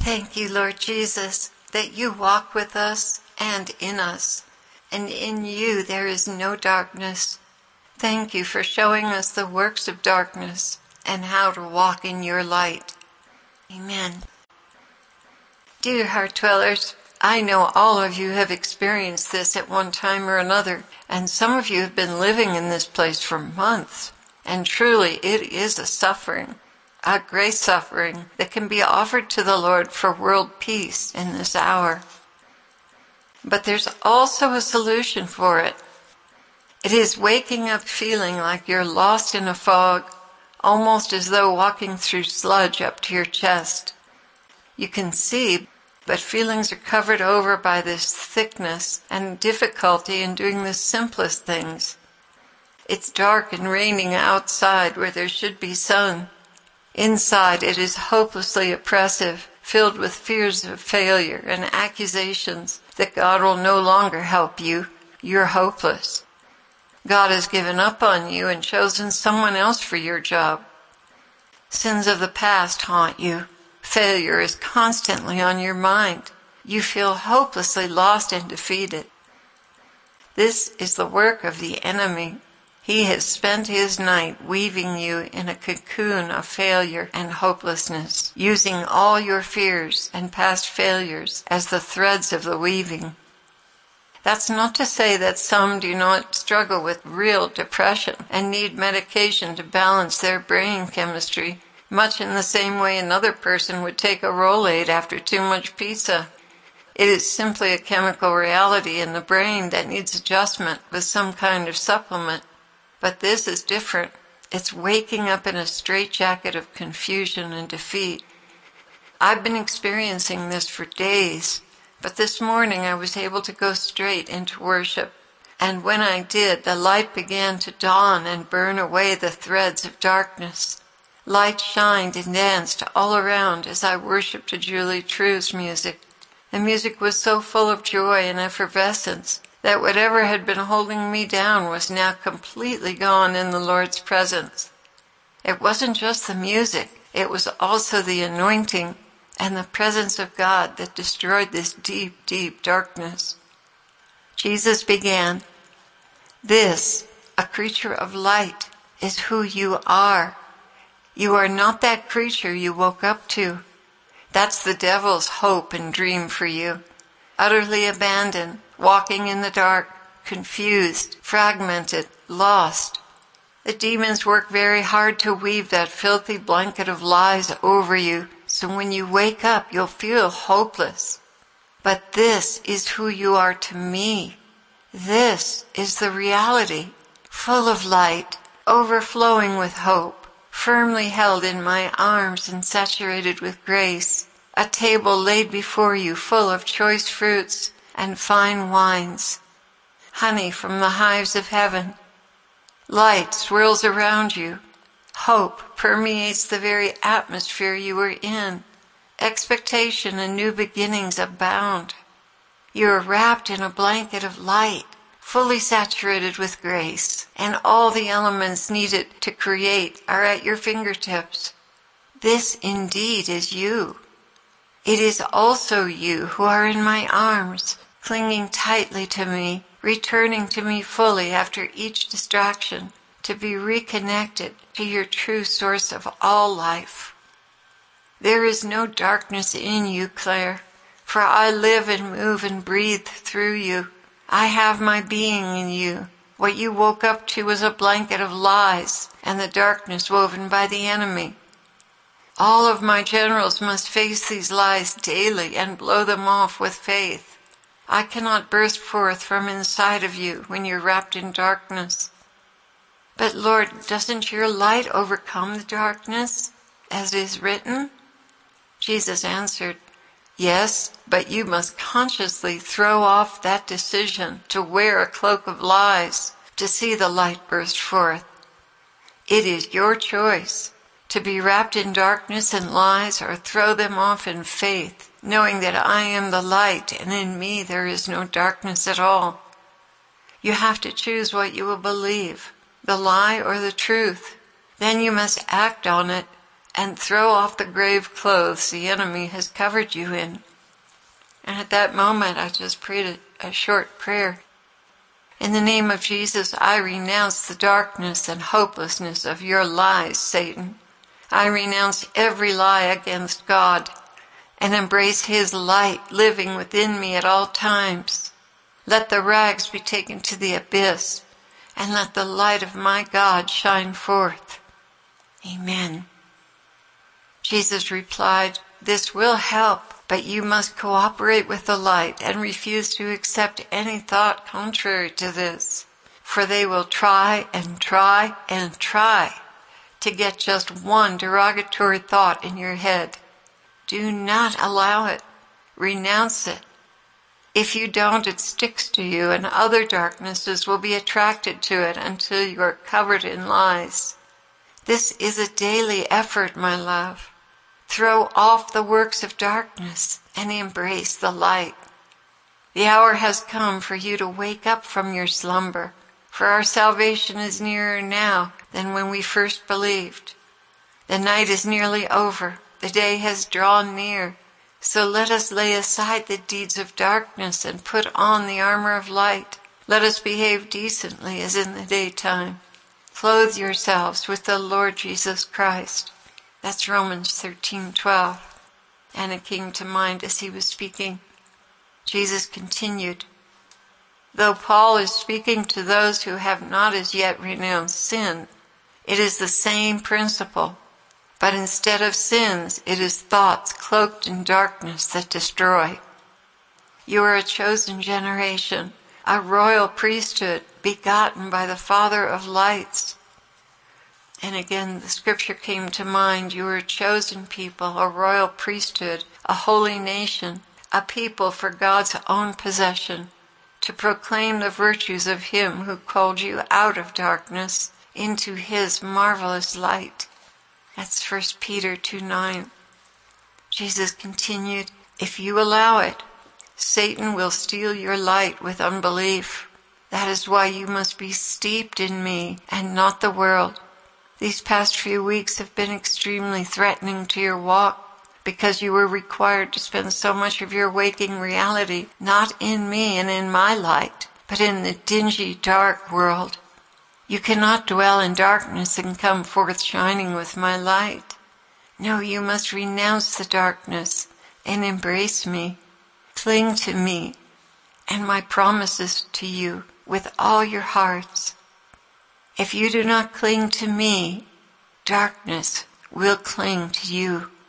Thank you, Lord Jesus, that you walk with us and in us, and in you there is no darkness. Thank you for showing us the works of darkness and how to walk in your light. Amen. Dear Heart Dwellers, I know all of you have experienced this at one time or another, and some of you have been living in this place for months, and truly it is a suffering. A great suffering that can be offered to the Lord for world peace in this hour. But there's also a solution for it. It is waking up feeling like you're lost in a fog, almost as though walking through sludge up to your chest. You can see, but feelings are covered over by this thickness and difficulty in doing the simplest things. It's dark and raining outside where there should be sun. Inside it is hopelessly oppressive, filled with fears of failure and accusations that God will no longer help you. You're hopeless. God has given up on you and chosen someone else for your job. Sins of the past haunt you. Failure is constantly on your mind. You feel hopelessly lost and defeated. This is the work of the enemy. He has spent his night weaving you in a cocoon of failure and hopelessness, using all your fears and past failures as the threads of the weaving. That's not to say that some do not struggle with real depression and need medication to balance their brain chemistry, much in the same way another person would take a Rolade after too much pizza. It is simply a chemical reality in the brain that needs adjustment with some kind of supplement. But this is different. It's waking up in a straitjacket of confusion and defeat. I've been experiencing this for days, but this morning I was able to go straight into worship. And when I did, the light began to dawn and burn away the threads of darkness. Light shined and danced all around as I worshiped to Julie True's music. The music was so full of joy and effervescence that whatever had been holding me down was now completely gone in the Lord's presence. It wasn't just the music, it was also the anointing and the presence of God that destroyed this deep, deep darkness. Jesus began, "This, a creature of light, is who you are. You are not that creature you woke up to. That's the devil's hope and dream for you. Utterly abandoned, walking in the dark, confused, fragmented, lost. The demons work very hard to weave that filthy blanket of lies over you, so when you wake up, you'll feel hopeless. But this is who you are to me. This is the reality, full of light, overflowing with hope, firmly held in my arms and saturated with grace. A table laid before you full of choice fruits and fine wines, honey from the hives of heaven. Light swirls around you. Hope permeates the very atmosphere you are in. Expectation and new beginnings abound. You are wrapped in a blanket of light, fully saturated with grace, and all the elements needed to create are at your fingertips. This indeed is you. It is also you who are in my arms, clinging tightly to me, returning to me fully after each distraction, to be reconnected to your true source of all life. There is no darkness in you, Claire, for I live and move and breathe through you. I have my being in you. What you woke up to was a blanket of lies and the darkness woven by the enemy. All of my generals must face these lies daily and blow them off with faith. I cannot burst forth from inside of you when you're wrapped in darkness. But Lord, doesn't your light overcome the darkness, as is written? Jesus answered, "Yes, but you must consciously throw off that decision to wear a cloak of lies to see the light burst forth. It is your choice to be wrapped in darkness and lies or throw them off in faith, knowing that I am the light and in me there is no darkness at all. You have to choose what you will believe, the lie or the truth. Then you must act on it and throw off the grave clothes the enemy has covered you in. And at that moment, I just prayed a short prayer. In the name of Jesus, I renounce the darkness and hopelessness of your lies, Satan. I renounce every lie against God and embrace his light living within me at all times. Let the rags be taken to the abyss, and let the light of my God shine forth. Amen. Jesus replied, "This will help, but you must cooperate with the light and refuse to accept any thought contrary to this, for they will try and try and try to get just one derogatory thought in your head. Do not allow it. Renounce it. If you don't, it sticks to you, and other darknesses will be attracted to it until you are covered in lies. This is a daily effort, my love. Throw off the works of darkness and embrace the light. The hour has come for you to wake up from your slumber, for our salvation is nearer now than when we first believed. The night is nearly over. The day has drawn near. So let us lay aside the deeds of darkness and put on the armor of light. Let us behave decently as in the daytime. Clothe yourselves with the Lord Jesus Christ." That's Romans 13:12. And it came to mind as he was speaking. Jesus continued, "Though Paul is speaking to those who have not as yet renounced sin, it is the same principle. But instead of sins, it is thoughts cloaked in darkness that destroy. You are a chosen generation, a royal priesthood, begotten by the Father of lights." And again, the scripture came to mind, "You are a chosen people, a royal priesthood, a holy nation, a people for God's own possession, to proclaim the virtues of him who called you out of darkness into his marvelous light." That's 1 Peter 2:9. Jesus continued, "If you allow it, Satan will steal your light with unbelief. That is why you must be steeped in me and not the world. These past few weeks have been extremely threatening to your walk because you were required to spend so much of your waking reality not in me and in my light, but in the dingy, dark world. You cannot dwell in darkness and come forth shining with my light. No, you must renounce the darkness and embrace me. Cling to me and my promises to you with all your hearts. If you do not cling to me, darkness will cling to you."